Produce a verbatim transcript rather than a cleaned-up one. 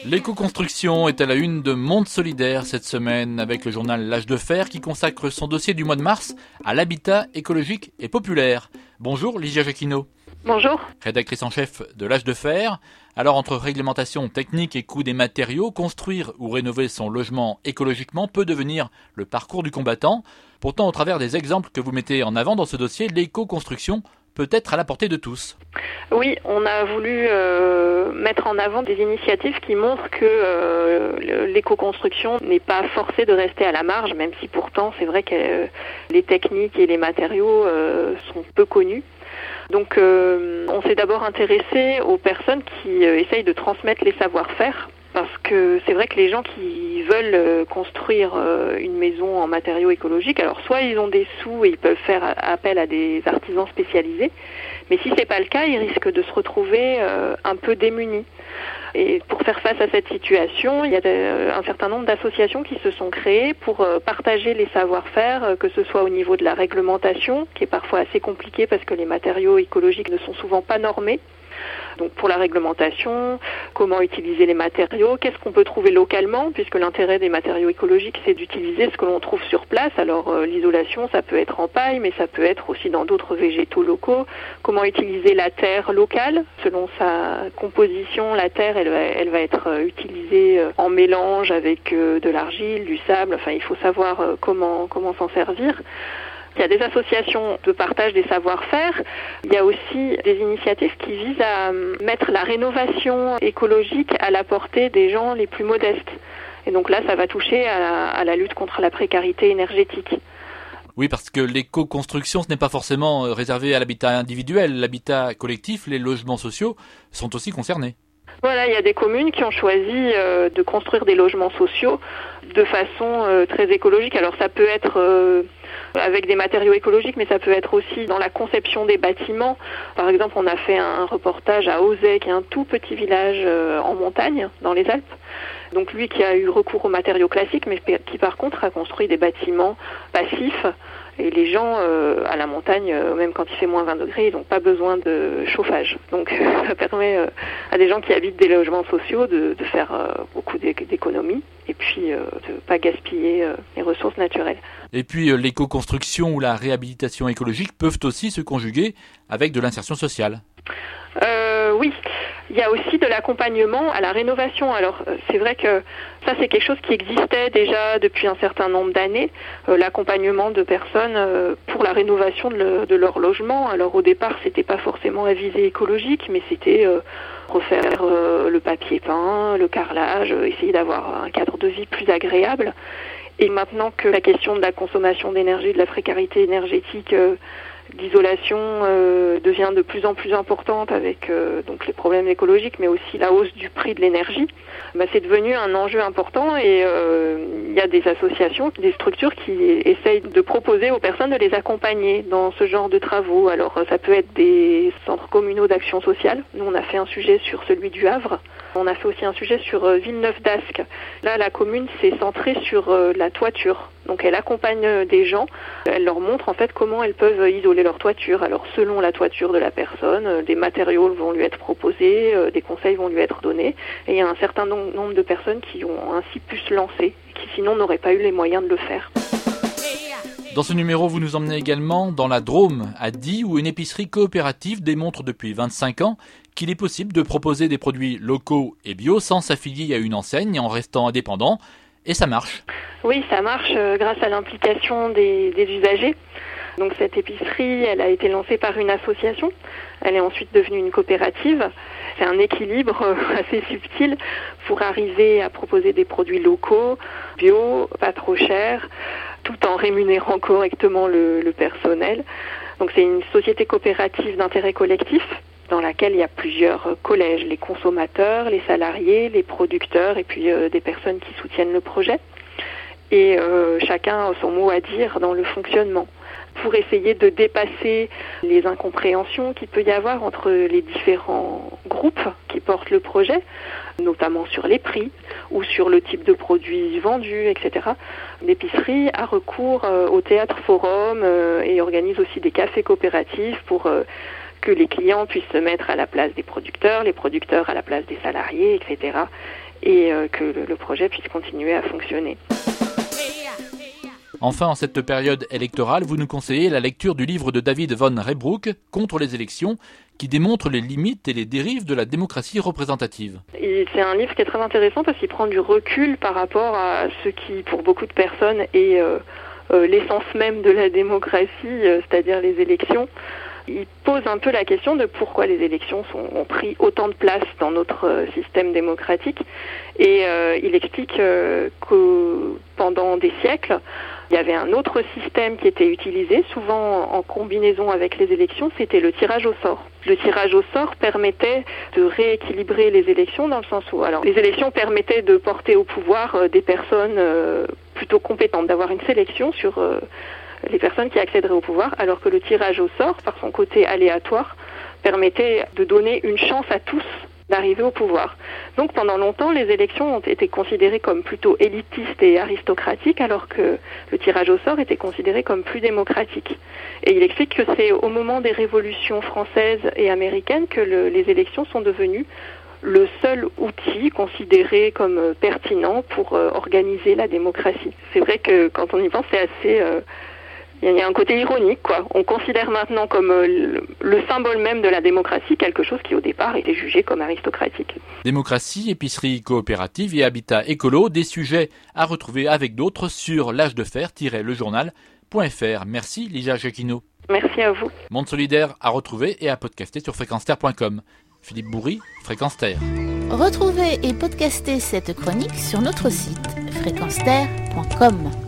L'éco-construction est à la une de Monde Solidaire cette semaine avec le journal L'Âge de Fer qui consacre son dossier du mois de mars à l'habitat écologique et populaire. Bonjour Lygia Jacquinot. Bonjour. Rédactrice en chef de L'Âge de Fer. Alors entre réglementation technique et coût des matériaux, construire ou rénover son logement écologiquement peut devenir le parcours du combattant. Pourtant, au travers des exemples que vous mettez en avant dans ce dossier, l'éco-construction peut être à la portée de tous. Oui, on a voulu euh, mettre en avant des initiatives qui montrent que euh, l'éco-construction n'est pas forcée de rester à la marge, même si pourtant c'est vrai que euh, les techniques et les matériaux euh, sont peu connus. Donc euh, on s'est d'abord intéressé aux personnes qui euh, essayent de transmettre les savoir-faire, parce que c'est vrai que les gens qui veulent euh, construire euh, une maison en matériaux écologiques, alors soit ils ont des sous et ils peuvent faire appel à des artisans spécialisés, mais si c'est pas le cas, ils risquent de se retrouver euh, un peu démunis. Et pour faire face à cette situation, il y a de, un certain nombre d'associations qui se sont créées pour euh, partager les savoir-faire, euh, que ce soit au niveau de la réglementation, qui est parfois assez compliquée parce que les matériaux écologiques ne sont souvent pas normés. Donc pour la réglementation, comment utiliser les matériaux, qu'est-ce qu'on peut trouver localement, puisque l'intérêt des matériaux écologiques, c'est d'utiliser ce que l'on trouve sur place. Alors euh, l'isolation, ça peut être en paille, mais ça peut être aussi dans d'autres végétaux locaux. Comment utiliser la terre locale, selon sa composition, la terre, elle va, elle va être euh, utilisée euh, en mélange avec euh, de l'argile, du sable. Enfin, il faut savoir euh, comment comment s'en servir. Il y a des associations de partage des savoir-faire. Il y a aussi des initiatives qui visent à mettre la rénovation écologique à la portée des gens les plus modestes. Et donc là, ça va toucher à la, à la lutte contre la précarité énergétique. Oui, parce que l'éco-construction, ce n'est pas forcément réservé à l'habitat individuel. L'habitat collectif, les logements sociaux sont aussi concernés. Voilà, il y a des communes qui ont choisi euh, de construire des logements sociaux de façon euh, très écologique. Alors ça peut être euh, avec des matériaux écologiques, mais ça peut être aussi dans la conception des bâtiments. Par exemple, on a fait un reportage à Auzay, qui est un tout petit village euh, en montagne, dans les Alpes. Donc lui qui a eu recours aux matériaux classiques, mais qui par contre a construit des bâtiments passifs. Et les gens euh, à la montagne, euh, même quand il fait moins vingt degrés, ils n'ont pas besoin de chauffage. Donc ça permet euh, à des gens qui habitent des logements sociaux de, de faire euh, beaucoup d'économies et puis euh, de ne pas gaspiller euh, les ressources naturelles. Et puis euh, l'éco-construction ou la réhabilitation écologique peuvent aussi se conjuguer avec de l'insertion sociale. Euh, oui, il y a aussi de l'accompagnement à la rénovation. Alors c'est vrai que ça c'est quelque chose qui existait déjà depuis un certain nombre d'années, euh, l'accompagnement de personnes euh, pour la rénovation de, le, de leur logement. Alors au départ c'était pas forcément à visée écologique, mais c'était euh, refaire euh, le papier peint, le carrelage, euh, essayer d'avoir un cadre de vie plus agréable. Et maintenant que la question de la consommation d'énergie, de la précarité énergétique, euh, l'isolation euh, devient de plus en plus importante avec euh, donc les problèmes écologiques, mais aussi la hausse du prix de l'énergie, bah, c'est devenu un enjeu important et euh, il y a des associations, des structures qui essayent de proposer aux personnes de les accompagner dans ce genre de travaux. Alors ça peut être des centres communaux d'action sociale. Nous on a fait un sujet sur celui du Havre. On a fait aussi un sujet sur euh, Villeneuve-d'Ascq. Là, la commune s'est centrée sur euh, la toiture. Donc, elle accompagne euh, des gens. Elle leur montre en fait comment elles peuvent isoler leur toiture. Alors, selon la toiture de la personne, euh, des matériaux vont lui être proposés, euh, des conseils vont lui être donnés. Et il y a un certain nom- nombre de personnes qui ont ainsi pu se lancer, qui sinon n'auraient pas eu les moyens de le faire. Dans ce numéro, vous nous emmenez également dans la Drôme, à Die, où une épicerie coopérative démontre depuis vingt-cinq ans qu'il est possible de proposer des produits locaux et bio sans s'affilier à une enseigne en restant indépendant. Et ça marche. Oui, ça marche euh, grâce à l'implication des, des usagers. Donc cette épicerie, elle a été lancée par une association. Elle est ensuite devenue une coopérative. C'est un équilibre euh, assez subtil pour arriver à proposer des produits locaux, bio, pas trop chers, tout en rémunérant correctement le, le personnel. Donc c'est une société coopérative d'intérêt collectif dans laquelle il y a plusieurs collèges, les consommateurs, les salariés, les producteurs et puis euh, des personnes qui soutiennent le projet. Et euh, chacun a son mot à dire dans le fonctionnement pour essayer de dépasser les incompréhensions qu'il peut y avoir entre les différents groupes qui portent le projet, notamment sur les prix ou sur le type de produits vendus, et cetera. L'épicerie a recours euh, au théâtre forum euh, et organise aussi des cafés coopératifs pour euh, que les clients puissent se mettre à la place des producteurs, les producteurs à la place des salariés, et cetera. et euh, que le, le projet puisse continuer à fonctionner. Enfin, en cette période électorale, vous nous conseillez la lecture du livre de David von Reybrouck, Contre les élections, qui démontre les limites et les dérives de la démocratie représentative. Et c'est un livre qui est très intéressant parce qu'il prend du recul par rapport à ce qui, pour beaucoup de personnes, est euh, euh, l'essence même de la démocratie, euh, c'est-à-dire les élections. Il pose un peu la question de pourquoi les élections sont, ont pris autant de place dans notre euh, système démocratique. Et euh, il explique euh, que pendant des siècles, il y avait un autre système qui était utilisé, souvent en combinaison avec les élections, c'était le tirage au sort. Le tirage au sort permettait de rééquilibrer les élections dans le sens où, alors, les élections permettaient de porter au pouvoir euh, des personnes euh, plutôt compétentes, d'avoir une sélection sur euh, les personnes qui accéderaient au pouvoir, alors que le tirage au sort, par son côté aléatoire, permettait de donner une chance à tous d'arriver au pouvoir. Donc pendant longtemps, les élections ont été considérées comme plutôt élitistes et aristocratiques, alors que le tirage au sort était considéré comme plus démocratique. Et il explique que c'est au moment des révolutions françaises et américaines que le, les élections sont devenues le seul outil considéré comme pertinent pour euh, organiser la démocratie. C'est vrai que quand on y pense, c'est assez... Euh, il y a un côté ironique, quoi. On considère maintenant comme le, le symbole même de la démocratie quelque chose qui au départ était jugé comme aristocratique. Démocratie, épicerie coopérative et habitat écolo, des sujets à retrouver avec d'autres sur l'âge de fer tiret le journal point f r. Merci Lisa Jacquinot. Merci à vous. Monde solidaire à retrouver et à podcaster sur fréquence terre point com. Philippe Bourri, Fréquence Terre. Retrouvez et podcastez cette chronique sur notre site fréquence terre point com.